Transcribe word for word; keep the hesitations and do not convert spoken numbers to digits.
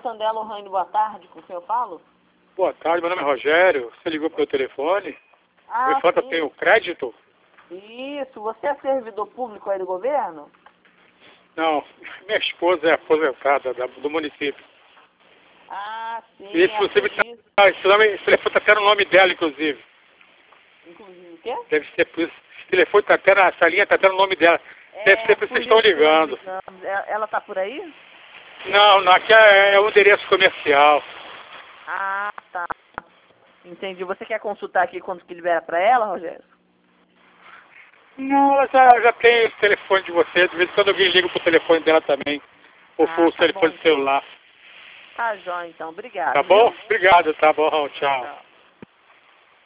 Santander Lohane, boa tarde, com quem eu falo? Boa tarde, meu nome é Rogério. Você ligou para o telefone? Ah, Me falta sim. tem o crédito? Isso, você é servidor público aí do governo? Não, minha esposa é aposentada da- do município. Ah, sim, E, é inclusive, por tá, isso. ah, esse, nome, esse telefone está até no nome dela, inclusive. Inclusive o quê? Deve ser por isso. Esse telefone está até na, essa linha está até no nome dela. Deve ser por isso que vocês estão isso que nós ligando. ligamos. É- Ela tá por aí? Não, não, aqui é, é o endereço comercial. Ah, tá. Entendi. Você quer consultar aqui quanto que libera pra ela, Rogério? Não, ela já, já tem esse telefone de você. De vez em quando alguém liga pro telefone dela também. Ou Ah, for o tá bom, telefone então. celular. Tá, Jó, então. Obrigado. Tá bom? Viu? Obrigado, tá bom. Tchau, Tchau. tchau.